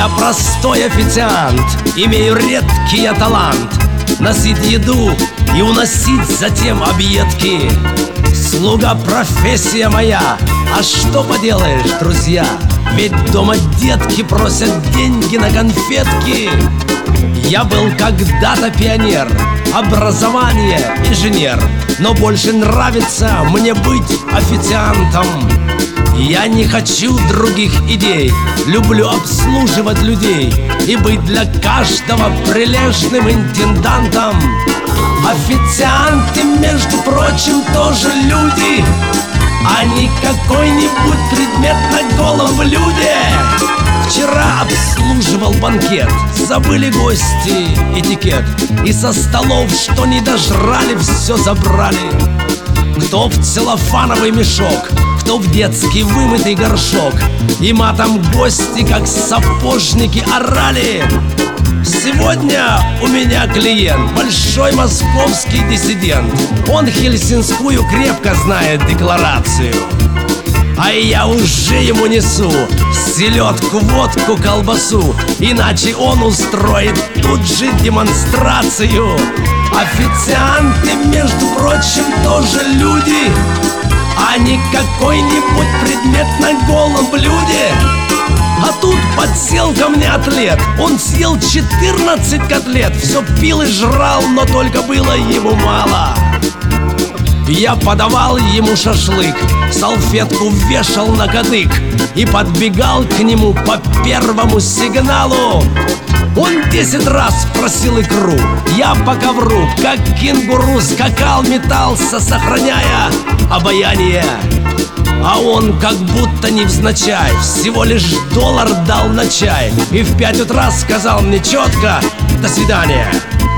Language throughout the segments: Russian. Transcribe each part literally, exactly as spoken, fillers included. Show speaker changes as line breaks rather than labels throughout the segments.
Я простой официант, имею редкий я талант носить еду и уносить затем объедки. Слуга профессия моя, а что поделаешь, друзья? Ведь дома детки просят деньги на конфетки. Я был когда-то пионер, образование инженер, но больше нравится мне быть официантом. Я не хочу других идей, люблю обслуживать людей и быть для каждого прилежным интендантом. Официанты, между прочим, тоже люди, а не какой-нибудь предмет на голом блюде. Вчера обслуживал банкет, забыли гости этикет, и со столов, что не дожрали, все забрали. Кто в целлофановый мешок, кто в детский вымытый горшок, и матом гости, как сапожники, орали. Сегодня у меня клиент, большой московский диссидент. Он хельсинскую крепко знает декларацию, а я уже ему несу селедку, водку, колбасу, иначе он устроит тут же демонстрацию. Официанты, между прочим, тоже люди, а не какой-нибудь предмет на голом блюде. А тут подсел ко мне атлет, он съел четырнадцать котлет, все пил и жрал, но только было ему мало. Я подавал ему шашлык, салфетку вешал на кадык и подбегал к нему по первому сигналу. Он десять раз просил икру, я по ковру, как кенгуру, скакал, метался, сохраняя обаяние. А он как будто невзначай всего лишь доллар дал на чай и в пять утра сказал мне четко «до свидания».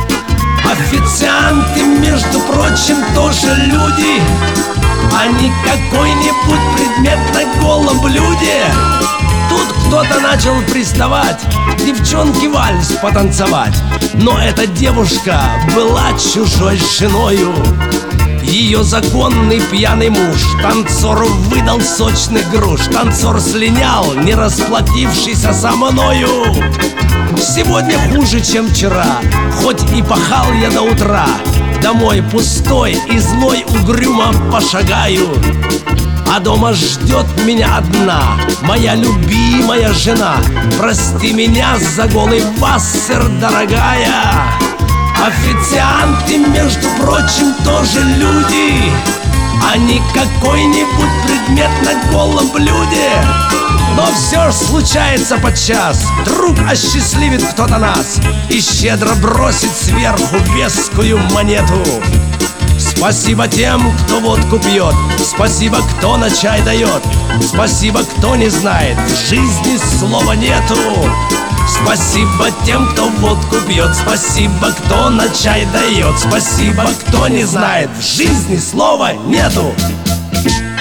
Официанты, между прочим, тоже люди, а не какой-нибудь предмет на голом блюде. Тут кто-то начал приставать, девчонке вальс потанцевать, но эта девушка была чужой женою. Ее законный пьяный муж танцору выдал сочных груш. Танцор слинял, не расплатившийся со мною. Сегодня хуже, чем вчера, хоть и пахал я до утра. Домой пустой и злой угрюмо пошагаю. А дома ждет меня одна, моя любимая жена. Прости меня за голый вассер, дорогая. Официанты, между прочим, тоже люди, а не какой-нибудь предмет на голом блюде. Но все ж случается подчас, вдруг осчастливит кто-то нас и щедро бросит сверху вескую монету. Спасибо тем, кто водку пьет, спасибо, кто на чай дает, спасибо, кто не знает, в жизни слова нету. Спасибо тем, кто водку пьет, спасибо, кто на чай дает, спасибо, кто не знает, в жизни слова нету.